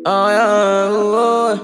Oh yeah, oh,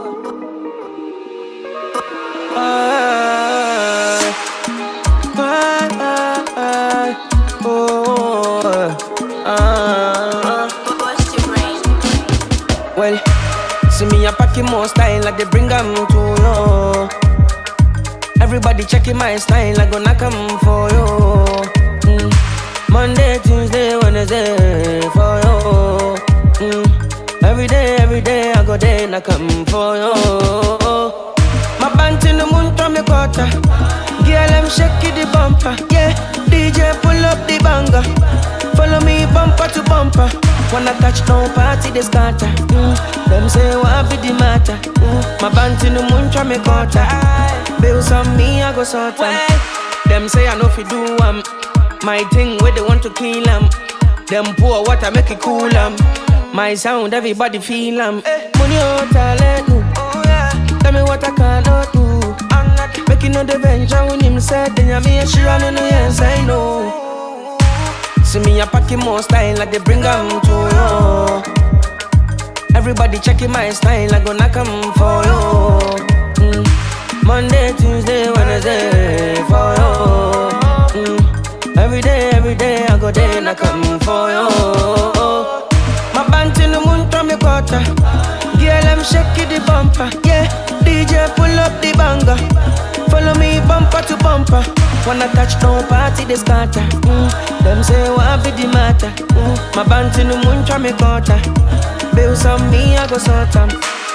well, see me a packing more style like they bring 'em to you. Everybody checking my style, I gonna come for you. Monday, Tuesday, Wednesday for you. Every day I go there and I come for you. My band in the moon from the quarter. Girl, I'm shaking the bumper. Yeah, DJ pull up the banger. Follow me bumper to bumper. When I touch down party, they scatter. Them say what be the matter. My band in the moon from the quarter. Bills on me, I go sort them. Them say I know if you do my thing where they want to kill 'em. Them poor water make it cool 'em. My sound, everybody feel 'em. Money out, talent, no. Tell me what I cannot do. Making no the venture when him said, then you me a sure I know yes I know. See me a packing more style like they bring 'em to you. Everybody checking my style, I gonna come for you. Monday, Tuesday, Wednesday for you. Every day I go there and I come for you. My band in the moon from the quarter. Girl, I'm shaking the bumper. Yeah, DJ pull up the banger. Follow me bumper to bumper. When I touch down party, they scatter. Them say what be the matter. My band in the moon from the quarter. Bills on me, I go sort 'em.